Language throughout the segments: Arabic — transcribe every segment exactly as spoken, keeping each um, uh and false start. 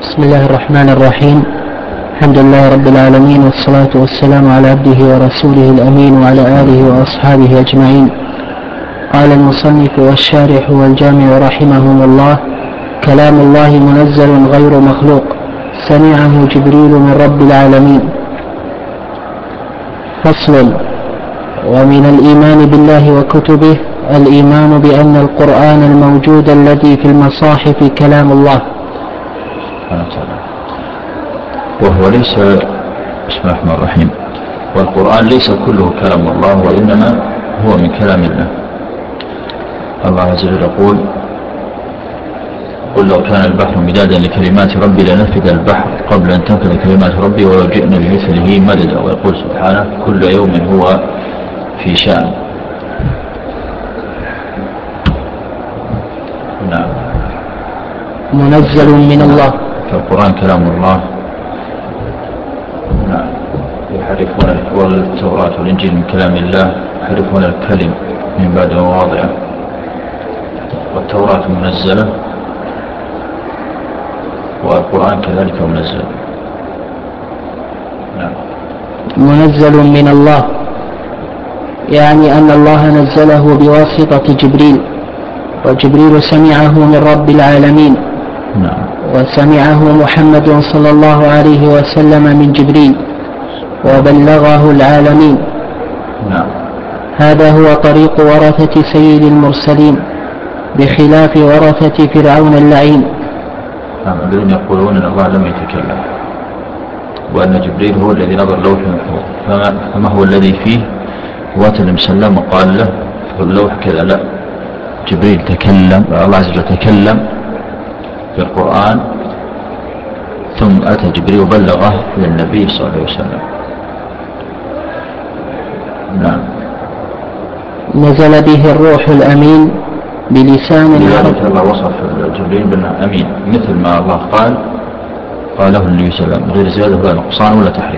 بسم الله الرحمن الرحيم. الحمد لله رب العالمين، والصلاة والسلام على عبده ورسوله الأمين وعلى آله وأصحابه أجمعين. قال المصنف والشارح والجامع رحمهم الله: كلام الله منزل غير مخلوق، سمعه جبريل من رب العالمين. فصل. ومن الإيمان بالله وكتبه الإيمان بأن القرآن الموجود الذي في المصاحف كلام الله، وهو ليس بسم الله الرحمن الرحيم والقرآن ليس كله كلام الله، وإنما هو من كلام الله. الله عز وجل يقول: قل لو كان البحر مدادا لكلمات ربي لنفد البحر قبل أن تنفد كلمات ربي ولو جئنا بمثله مددا. ويقول سبحانه: كل يوم هو في شأن. نعم. منزل من الله، فالقرآن كلام الله. نعم. يحرفون والتوراة والإنجيل من كلام الله، يحرفون الكلم من بعد مواضعه. والتوراة منزلة والقرآن كذلك منزل. نعم. منزل من الله يعني أن الله نزله بواسطة جبريل، وجبريل سمعه من رب العالمين. نعم. وسمعه محمد صلى الله عليه وسلم من جبريل وبلغه العالمين. نعم. هذا هو طريق ورثة سيد المرسلين، بخلاف ورثة فرعون اللعين. نعم. الذين يقولون أن الله لم يتكلم، وأن جبريل هو الذي نظر لوح المحفوظ. فما, فما هو الذي فيه واتل مسلم وقال له في اللوح كذا؟ لا، جبريل تكلم، الله عز وجل تكلم بالقرآن، ثم أتى جبريل وبلغه للنبي صلى الله عليه وسلم. نعم. نزل به الروح الأمين بلسان عربي. الله وصف جبريل بأنه أمين، مثل ما الله قال قاله النبي صلى الله عليه وسلم، غير زيادة ولا نقصان ولا تحريف.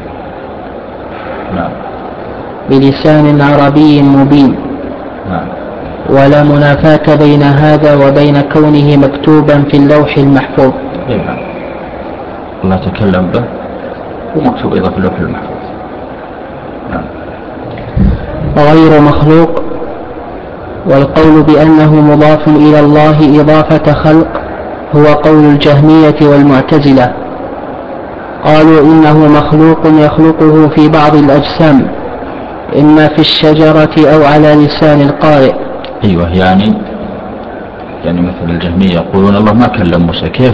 نعم. بلسان عربي مبين. نعم. ولا منافاة بين هذا وبين كونه مكتوبا في اللوح المحفوظ. نعم. الله تكلم به ومكتوب أيضا في اللوح المحفوظ. نعم. غير مخلوق، والقول بأنه مضاف إلى الله إضافة خلق هو قول الجهمية والمعتزلة. قالوا إنه مخلوق يخلقه في بعض الأجسام، إما في الشجرة أو على لسان القارئ. أيوة، يعني يعني مثل الجهمية يقولون الله ما كلم موسى، كيف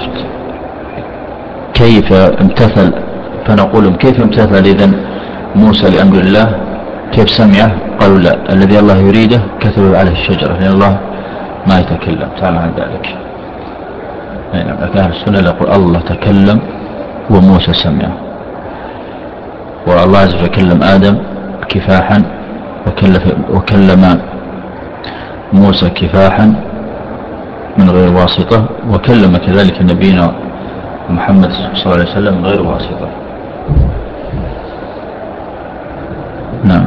كيف امتثل؟ فنقول كيف امتثل إذن موسى لأمر الله؟ كيف سمعه؟ قالوا لا، الذي الله يريده كتب عليه الشجرة، لأن الله ما يتكلم تعالى عن ذلك. يعني أهل السنة يقول الله تكلم وموسى سمعه، والله عز وجل كلم آدم كفاحا وكلم موسى كفاحا من غير واسطة، وكلم كذلك نبينا محمد صلى الله عليه وسلم من غير واسطة. نعم.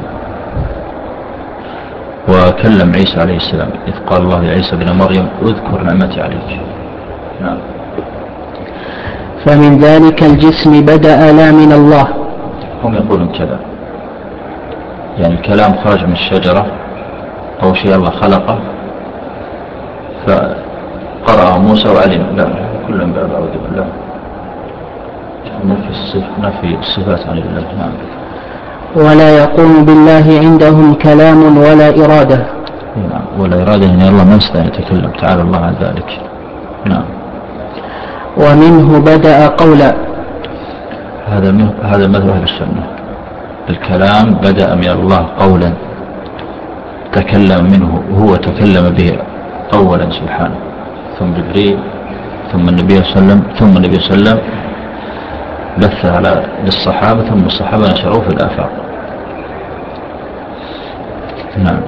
وكلم عيسى عليه السلام إذ قال الله لعيسى بن مريم اذكر نعمتي عليك. نعم. فمن ذلك الجسم بدأ لا من الله. هم يقولون كذا، يعني الكلام خارج من الشجرة أو شيء الله خلقه فقرأ موسى وعلم. لا، كلهم باب أعوذ بالله، نفي الصفات عن الله. نعم. ولا يقوم بالله عندهم كلام ولا إرادة. نعم. ولا إرادة، يعني الله ما يستطيع يتكلم تعالى الله عن ذلك. نعم. ومنه بدأ قولا. هذا هذا مذهب أهل السنة، الكلام بدأ من الله قولا تكلم منه، وهو تكلم به أولا سبحانه، ثم جبريل، ثم النبي صلى الله عليه وسلم، ثم النبي صلى الله عليه وسلم بث على للصحابة، ثم الصحابة نشروه في الآفاق. نعم.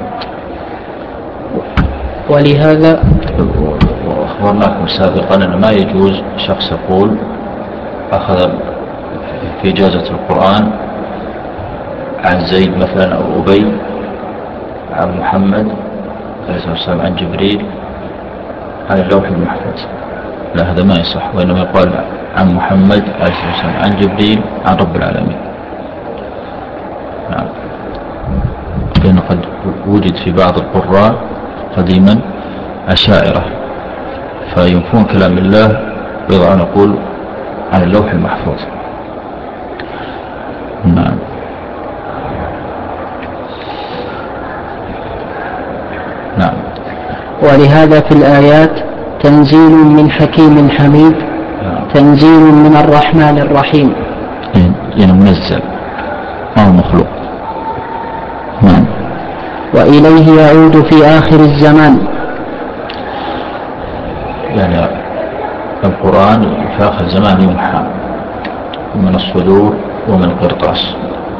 ولهذا وأخبرناكم سابقا أن ما يجوز شخص يقول أخذ في إجازة القرآن عن زيد مثلا أو أبي عن محمد عليه الصلاة والسلام عن جبريل عن اللوح المحفوظ. لا، هذا ما يصح، وإنما يقال عن محمد عليه الصلاة والسلام عن جبريل عن رب العالمين. نعم. لأن قد وجد في بعض القراء قديما أشاعرة فينفون كلام الله ويضعون نقول عن اللوح المحفوظ. نعم. نعم. ولهذا في الآيات تنزيل من حكيم حميد، تنزيل من الرحمن الرحيم، يعني منزل ما هو مخلوق. نعم. وإليه يعود في آخر الزمان، يعني القرآن في آخر الزمان يمحى من الصدور ومن القرطاس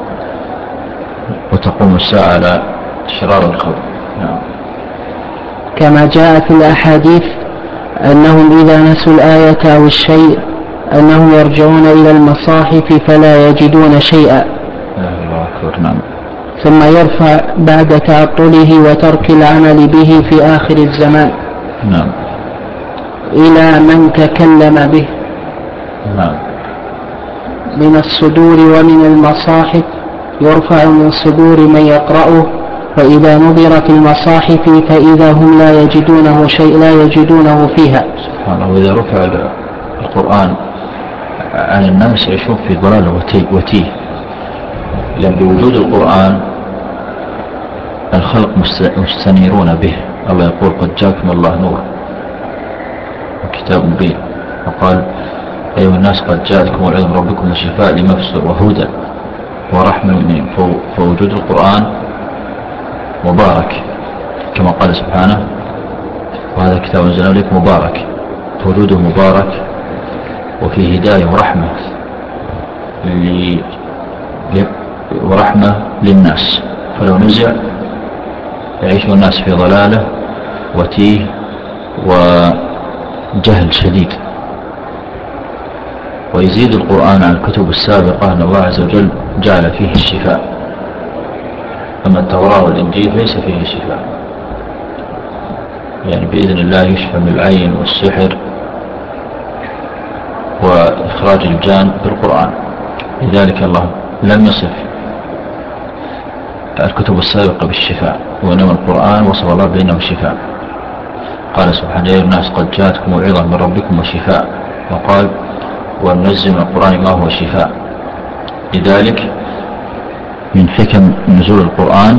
وتقوم الساعة على شرار الخلق. نعم. كما جاء في الأحاديث أنهم إذا نسوا الآية أو الشيء أنهم يرجعون إلى المصاحف فلا يجدون شيئا. الله أكبر. نعم. ثم يرفع بعد تعطله وترك العمل به في آخر الزمان. نعم. إلى من تكلم به. نعم. من الصدور ومن المصاحف يرفع من صدور من يقرأه، فإذا نظر في المصاحف فإذا هم لا يجدونه شيء لا يجدونه فيها. سبحان الله. وإذا رفع القرآن عن الناس يشوف في ضلال وتيه، لأن بوجود القرآن الخلق مستنيرون به. الله يقول قد جاءكم الله نور وكتاب مبين، وقال أيها الناس قد جاءتكم موعظة من ربكم وشفاء لما في الصدور وهدى ورحمة للمؤمنين. فوجود القرآن مبارك كما قال سبحانه وهذا الكتاب أنزلناه إليكم مبارك، فوجوده مبارك وفيه هداية ورحمة ورحمة للناس. فلو نزع يعيش الناس في ضلالة وتيه وجهل شديد. ويزيد القرآن عن الكتب السابقة أن الله عز وجل جعل فيه الشفاء، أما التوراة والإنجيل ليس فيه شفاء. يعني بإذن الله يشفى من العين والسحر وإخراج الجان بالقرآن. لذلك الله لم يصف الكتب السابقة بالشفاء، وإنما القرآن وصف الله بأنه شفاء. قال سبحانه يا الناس قد جاءتكم موعظة من ربكم وشفاء، وقال وننزل من القرآن ما هو شفاء. لذلك من حكم نزول القرآن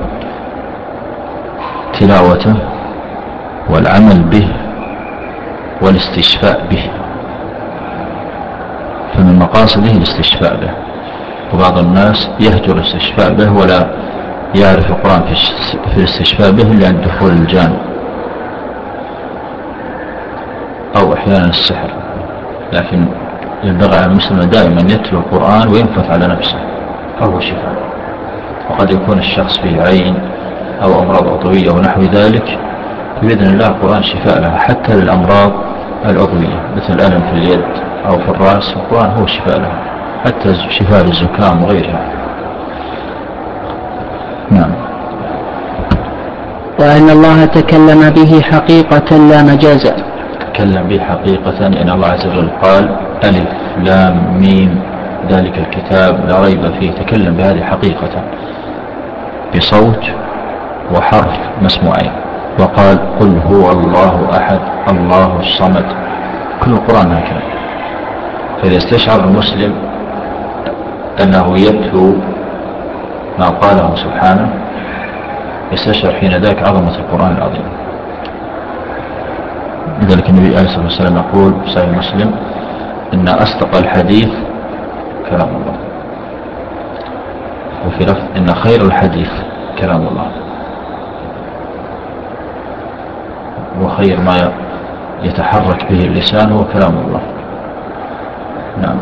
تلاوته والعمل به والاستشفاء به، فمن مقاصده الاستشفاء به. وبعض الناس يهجر الاستشفاء به ولا يعرف القرآن في الاستشفاء به إلا عند دخول الجان أو أحيانا السحر. لكن ينبغي على المسلم دائما يتلو القرآن وينفث على نفسه فهو شفاء. وقد يكون الشخص فيه عين أو أمراض عضوية ونحو ذلك، بإذن الله القرآن شفاء لها حتى للأمراض العضوية مثل الألم في اليد أو في الرأس، القرآن هو شفاء لها، حتى شفاء للزكام وغيرها. نعم. وأن الله تكلم به حقيقة لا مجازا. تكلم به حقيقة لأن الله عز وجل قال ألف لام ميم ذلك الكتاب لا ريب فيه، تكلم بهذه حقيقة بصوت وحرف مسموعين، وقال قل هو الله أحد الله الصمد. كل القرآن هكذا. فإذا استشعر المسلم أنه يتلو ما قاله سبحانه يستشعر حين ذاك عظمة القرآن العظيم. لذلك النبي عليه الصلاة والسلام يقول في صحيح مسلم إن أصدق الحديث كلام الله، وفي لفظ إن خير الحديث كلام الله، وخير ما يتحرك به اللسان هو كلام الله. نعم.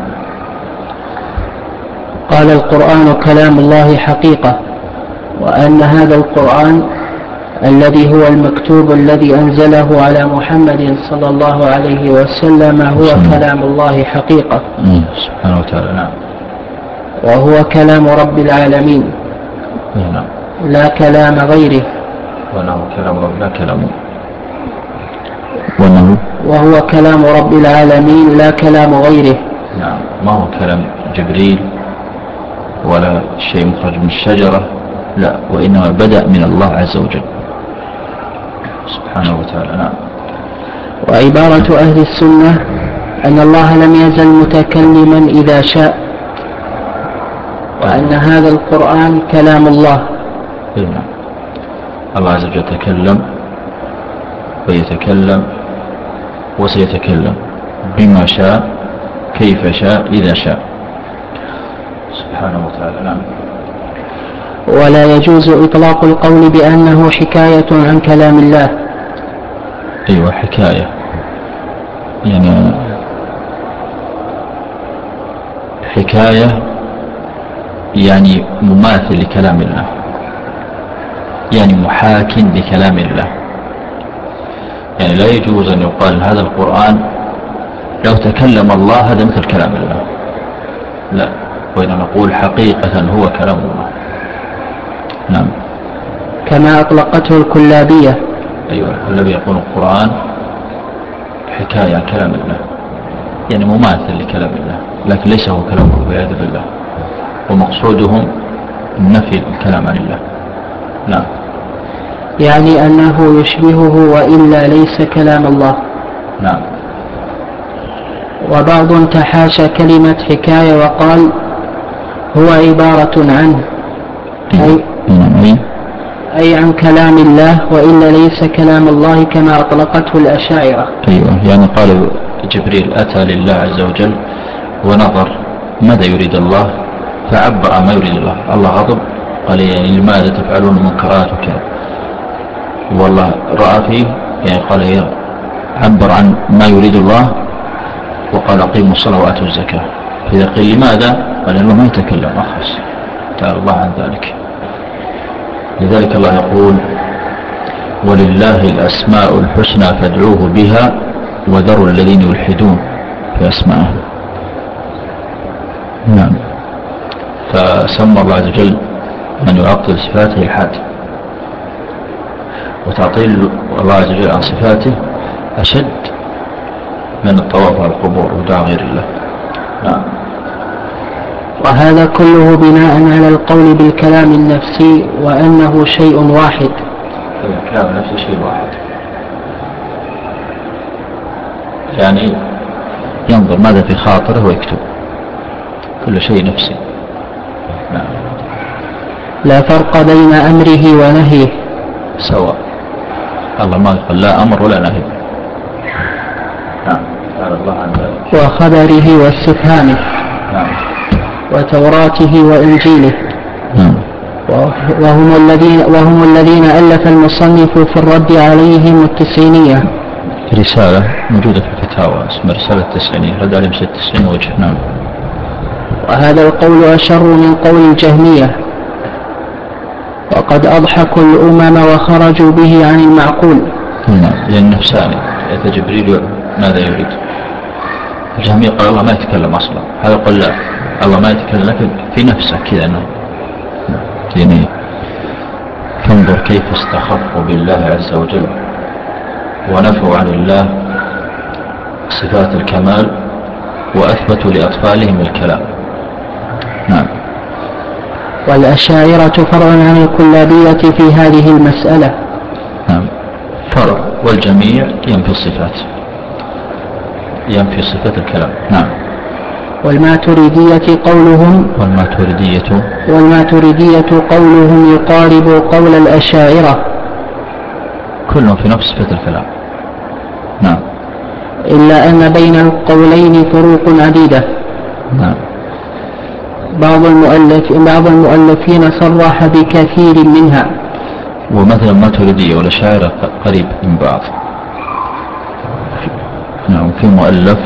قال القرآن كلام الله حقيقة، وأن هذا القرآن الذي هو المكتوب الذي أنزله على محمد صلى الله عليه وسلم هو كلام الله حقيقة سبحانه وتعالى. نعم. وهو كلام رب العالمين. نعم. لا كلام غيره. وأنه كلام رب لا كلام وأنه وهو كلام رب العالمين لا كلام غيره. نعم، ما هو كلام جبريل ولا شيء مخرج من الشجرة، لا، وإنما بدأ من الله عز وجل سبحانه وتعالى. نعم. وعبارة أهل السنة أن الله لم يزل متكلما إذا شاء، وأن هذا القرآن كلام الله. نعم. الله عز وجل تكلم ويتكلم وسيتكلم بما شاء كيف شاء إذا شاء سبحانه وتعالى. نعم. ولا يجوز إطلاق القول بأنه حكاية عن كلام الله. أيوة، حكاية يعني حكاية يعني مماثل لكلام الله، يعني محاك لكلام الله. يعني لا يجوز أن يقال هذا القرآن لو تكلم الله هذا مثل كلام الله، لا، وإنما نقول حقيقة هو كلام الله. نعم. كما أطلقته الكلابية. أيوة، الذي يقول القرآن حكاية عن كلام الله، يعني مماثل لكلام الله، لكن ليس هو كلام الله والعياذ بالله، ومقصودهم نفي الكلام عن الله. نعم. يعني أنه يشبهه وإلا ليس كلام الله. نعم. وبعض تحاشى كلمة حكاية وقال هو عبارة عنه، أي, أي, أي عن كلام الله وإلا ليس كلام الله كما أطلقته الأشاعرة. أيوة، يعني قالوا جبريل أتى لله عز وجل ونظر ماذا يريد الله فعبر عن ما يريد الله. الله غضب قال يعني لماذا تفعلون منكرات وكذا، والله رأى فيه يعني قال عبر عن ما يريد الله وقال أقيموا الصلاة وآتوا الزكاة. فإذا قيل لماذا قال الله ما يتكلم أخص، تعالى الله عن ذلك. لذلك الله يقول ولله الأسماء الحسنى فادعوه بها وذروا الذين يلحدون في أسمائه. نعم. فسمى الله عز وجل من يعطل صفاته الحاد، وتعطيل الله عز وجل عن صفاته أشد من الطواف على القبور ودعاء غير الله. نعم. وهذا كله بناء على القول بالكلام النفسي وأنه شيء واحد. الكلام النفسي شيء واحد، يعني ينظر ماذا في خاطره ويكتب، كل شيء نفسي. نعم. لا فرق بين أمره ونهيه، سواء. الله ما قال لا أمر ولا نهي. نعم. تعالى الله عن ذلك. وخبره واستفهامه. نعم. وتوراته وإنجيله. نعم. وهم الذين وهم الذين ألف المصنف في الرد عليهم التسعينية، رسالة موجودة في الفتاوى اسمها رسالة التسعينية، رد عليهم ست تسعين وجه. نعم. وهذا القول أشر من قول الجهمية، وقد أضحكوا الأمم وخرجوا به عن المعقول. نعم، لأن نفساني إذا جبريل ماذا يريد. الجهمية قال الله ما يتكلم أصلا، هذا قال لا الله ما يتكلم لكن في نفسه كذا أنه يعني. فانظر كيف استخفوا بالله عز وجل ونفوا عن الله صفات الكمال وأثبتوا لأطفالهم الكلام. نعم. والأشاعرة فرع عن الكلابية في هذه المسألة. نعم، فرع، والجميع ينفي الصفات، ينفي صفات الكلام. نعم. والماتريدية قولهم والماتريدية والماتريدية قولهم يقارب قول الأشاعرة، كلهم في نفس صفة الكلام. نعم. إلا أن بين القولين فروق عديدة. نعم. بعض المؤلف بعض المؤلفين صرح بكثير منها، ومثلا الماتريدية والأشاعرة قريب من بعض. نعم. في مؤلف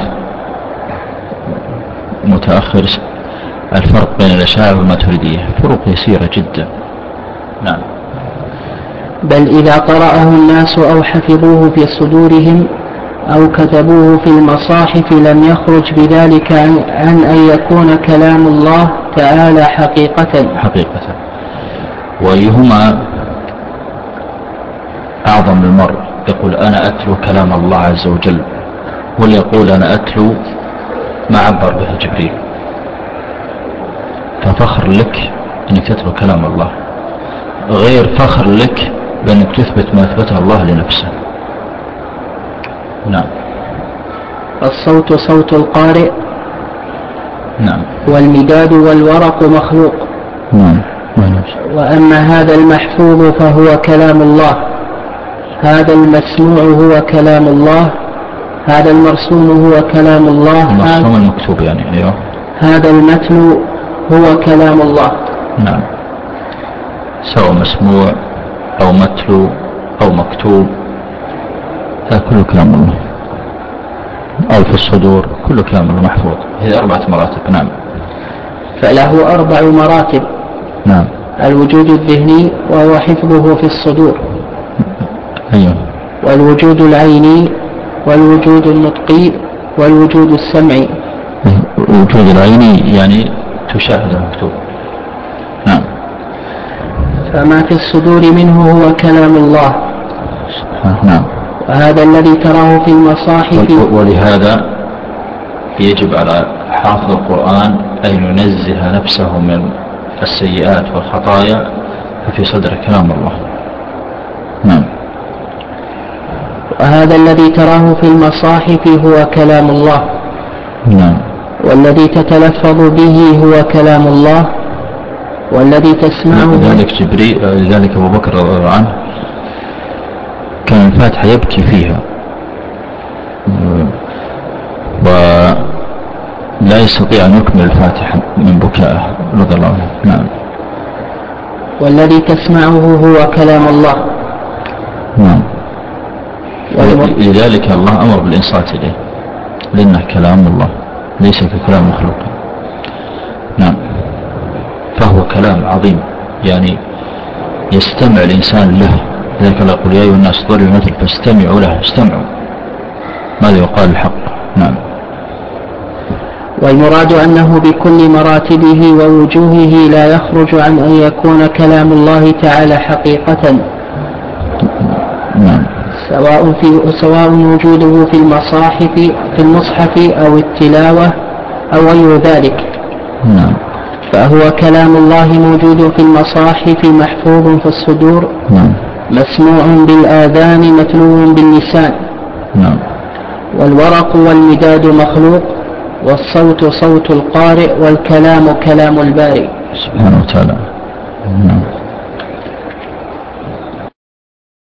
متأخر الفرق بين الأشاعرة والماتريدية فروق يسيرة جدا. نعم. بل إذا قرأه الناس أو حفظوه في صدورهم أو كتبوه في المصاحف لم يخرج بذلك عن أن يكون كلام الله تعالى حقيقة. حقيقة. وأيهما أعظم المرء يقول أنا أتلو كلام الله عز وجل واللي يقول أنا أتلو ما عبر به جبريل، ففخر لك أنك تتلو كلام الله، غير فخر لك بأنك تثبت ما أثبته الله لنفسه. نعم. الصوت صوت القارئ. نعم. والمداد والورق مخلوق. نعم. وأما هذا المحفوظ فهو كلام الله، هذا المسموع هو كلام الله، هذا المرسوم هو كلام الله، المرسوم المكتوب يعني. أيوه. هذا المتلو هو كلام الله. نعم. سواء مسموع أو متلو أو مكتوب، هذا كله كلام الله، أو في الصدور، كله كلام الله محفوظ. هي أربعة مراتب. نعم. فله أربع مراتب. نعم. الوجود الذهني وهو حفظه في الصدور. أيوه. والوجود العيني، والوجود النطقي، والوجود السمعي. الوجود العيني يعني تشاهد المكتوب. نعم. فما في الصدور منه هو كلام الله. نعم. وهذا الذي تراه في المصاحف. ولهذا يجب على حافظ القرآن أن ينزه نفسه من السيئات والخطايا، ففي صدر كلام الله. نعم. وهذا الذي تراه في المصاحف هو كلام الله. نعم. والذي تتلفظ به هو كلام الله، والذي تسمعه. لذلك جبريل، لذلك أبو بكر رضي الله عنه كان الفاتحة يبكي فيها ولا يستطيع أن يكمل الفاتحة من بكائه رضي الله عنه. نعم. والذي تسمعه هو كلام الله. نعم. لذلك الله أمر بالإنصات إليه، لأنه كلام الله ليس ككلام مخلوق. نعم. فهو كلام عظيم، يعني يستمع الإنسان له. لذلك الله يقول يا أيها الناس ضربوا المثل فاستمعوا له، استمعوا ماذا يقال الحق. نعم. والمراد أنه بكل مراتبه ووجوهه لا يخرج عن أن يكون كلام الله تعالى حقيقة. نعم. سواء في سواء وجوده في المصاحف في المصحف أو التلاوة أو غير ذلك. نعم. فهو كلام الله موجود في المصاحف محفوظ في الصدور. نعم. مسموع بالآذان متلو باللسان. نعم. والورق والمداد مخلوق، والصوت صوت القارئ، والكلام كلام الباري سبحانه وتعالى. نعم.